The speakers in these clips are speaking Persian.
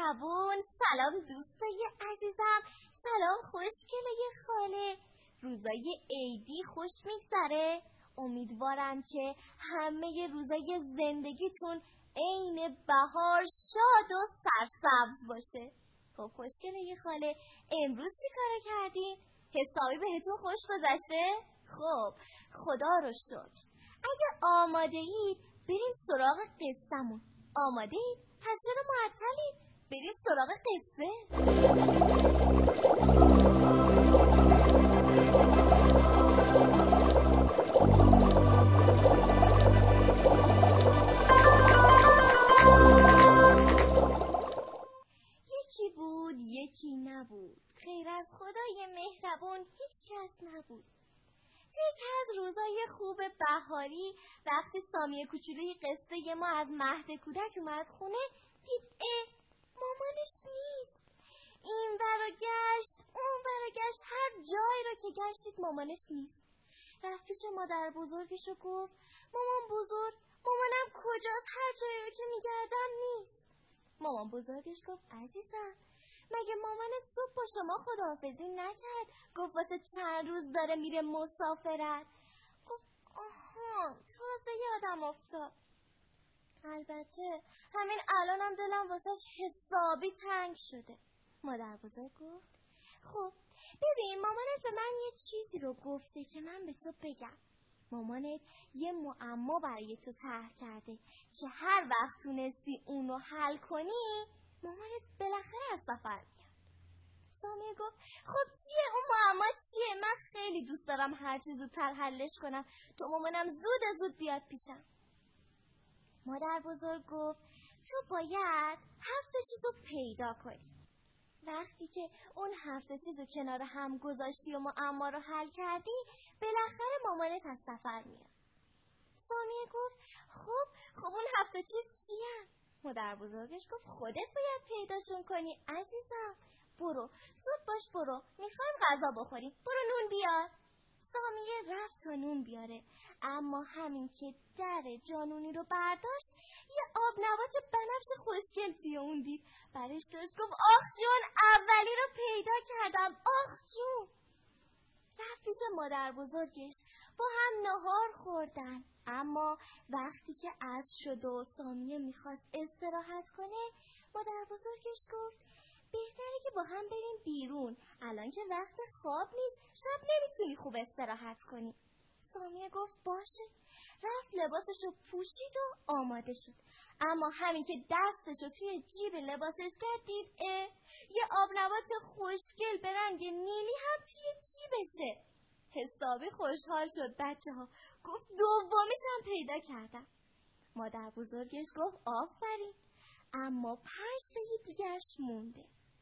مهربون، سلام دوستای عزیزم، سلام خوشگله خاله. روزای عیدی خوش میگذره؟ امیدوارم که همه روزای زندگیتون عین بهار شاد و سرسبز باشه. خب خوشگله خاله، امروز چی کار کردیم؟ حسابی بهتون خوش گذشته؟ خب خدا رو شکر. اگه آماده اید بریم سراغ قصه‌مون. آماده اید؟ پس چرا معطلید؟ بریم سراغ قصه. یکی بود یکی نبود، غیر از خدای مهربون هیچ کس نبود. یکی از روزای خوب بهاری وقتی سامی کوچولوی قصه ما از مهد کودک اومد خونه، دید مامانش نیست. این ور گشت اون ور گشت، هر جایی را که گشتید مامانش نیست. رفت پیش مادر بزرگش و گفت مامان بزرگ، مامانم کجاست؟ هر جایی رو که میگردم نیست. مامان بزرگش گفت عزیزم، مگه مامانت صبح با شما خداحافظی نکرد؟ گفت واسه چند روز داره میره مسافرت. گفت آها، تازه یادم افتاد. البته همین الانم دلم واسهش حسابی تنگ شده. مادر بزرگ گفت خب ببین، مامانت به من یه چیزی رو گفته که من به تو بگم. مامانت یه معما برای تو طرح کرده که هر وقت تونستی اونو حل کنی مامانت بالاخره از سفر میاد. سامیه گفت خب چیه اون معما؟ چیه؟ من خیلی دوست دارم هر چیز زودتر حلش کنم تو مامانم زود بیاد پیشم. مادر بزرگ گفت تو باید 7 چیزو پیدا کنی. وقتی که اون 7 چیزو کنار هم گذاشتی و معما رو حل کردی بالاخره مامانت از سفر میاد. سامیه گفت خب اون 7 چیز چیه؟ مادر بزرگش گفت خودت باید پیداشون کنی عزیزم. برو زود باش، برو میخوایم غذا بخوریم، برو نون بیار. سامیه رفت تا نون بیاره، اما همین که در جانونی رو برداشت یه آب نبات بنفش خوشگل توی اون دید. برش داشت گفت آخ جون، اولی رو پیدا کردم، آخ جون. رفت پیش مادر بزرگش، با هم نهار خوردن. اما وقتی که عصر شد و سامیه میخواست استراحت کنه، مادر بزرگش گفت بهتره که با هم بریم بیرون، الان که وقت خواب نیست، شب نمیتونی خوب استراحت کنی. سامیه گفت باشه. رفت لباسشو پوشید و آماده شد، اما همین که دستشو توی جیب لباسش کرد دید یه آب نبات خوشگل به رنگ نیلی هم توی جیبشه. حسابی خوشحال شد بچه ها. گفت دومیش هم پیدا کردم. مادر بزرگش گفت آفرین، اما 5 تای دیگرش مونده.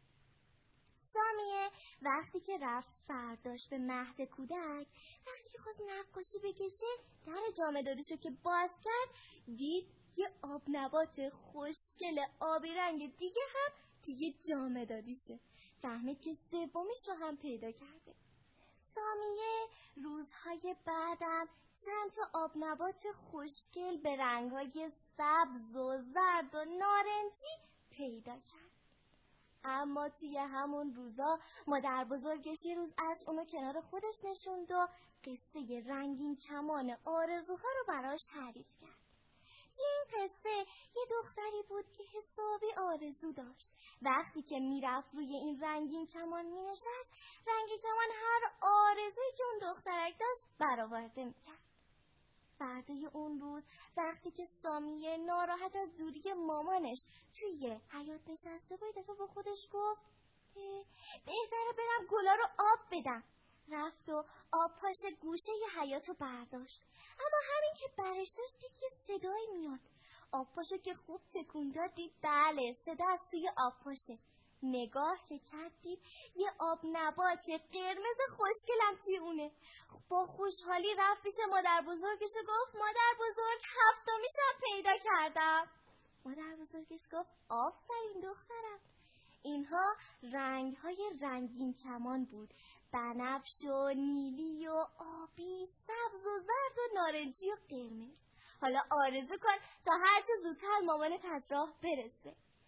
سامیه وقتی که رفت فرداش به مهد کودک، وقتی که خواست نقاشی بکشه، در جامدادیشو که باز کرد دید یه آب نبات خوشگل آبی رنگ دیگه هم توی جامدادیشه. فهمید که سومیش رو هم پیدا کرده. سامیه روزهای بعدم چند تا آب نبات خوشگل به رنگهای سبز و زرد و نارنجی پیدا کرد. اما توی همون روزا مادر بزرگش یه روز از اونو کنار خودش نشوند و قصه رنگین کمان آرزوها رو براش تعریف کرد. توی این قصه یه دختری بود که حسابی آرزو داشت. وقتی که میرفت روی این رنگین کمان مینشست، رنگین کمان هر آرزویی که اون دخترک داشت برآورده میکرد. فردای اون روز وقتی که سامیه ناراحت از دوری مامانش توی حیاط نشسته بود، دفعه با خودش گفت بهتره برم گلا رو آب بدم. رفت و آب پاش گوشه ی حیاط رو برداشت، اما همین که برش داشت دید یه صدایی میاد. آب پاشو که خوب تکون داد دید بله صدا از توی آب پاشه. نگاه که کرد دید یه آب نبات قرمز خوشگلم توی اونه. با خوشحالی رفت پیش مادر بزرگش و گفت مادر بزرگ 7میشم پیدا کردم. مادر بزرگش گفت آفرین دخترم. اینها رنگ‌های رنگین کمان بود، بنفش و نیلی و آبی، سبز و زرد و نارنجی و قرمز. حالا آرزو کن تا هرچه زودتر مامانت از راه برسه.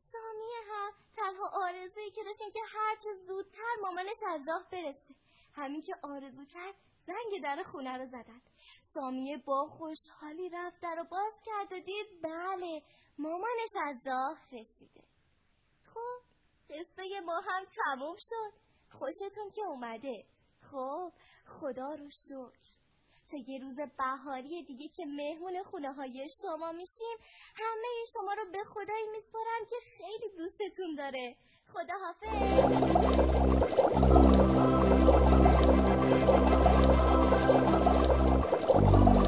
سامیه هم تنها آرزویی که داشت این که هرچه زودتر مامانش از راه برسه. همین که آرزو کرد زنگ در خونه رو زدن. سامیه با خوشحالی رفت در رو باز کرد و دید بله مامانش از راه رسیده. خب قصه ما هم تموم شد. خوشتون که اومده؟ خب خدا رو شکر. تا یه روز بهاری دیگه که مهمون خونه های شما میشیم همه شما رو به خدایی میسپارم که خیلی دوستتون داره. خداحافظ.